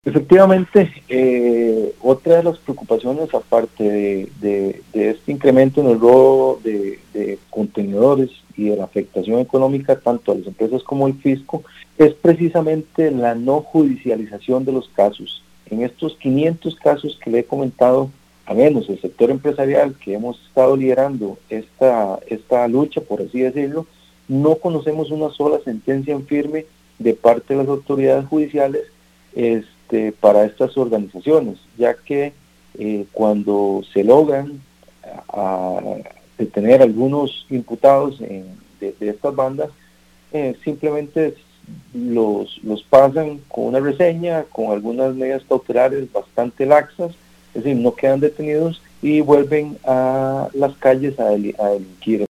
Efectivamente, otra de las preocupaciones, aparte de este incremento en el robo de contenedores y de la afectación económica tanto a las empresas como al fisco, es precisamente la no judicialización de los casos. En estos 500 casos que le he comentado, a menos el sector empresarial que hemos estado liderando esta lucha, por así decirlo, no conocemos una sola sentencia en firme de parte de las autoridades judiciales para estas organizaciones, ya que cuando se logran detener algunos imputados de estas bandas, simplemente los pasan con una reseña, con algunas medidas cautelares bastante laxas, es decir, no quedan detenidos y vuelven a las calles a delinquir.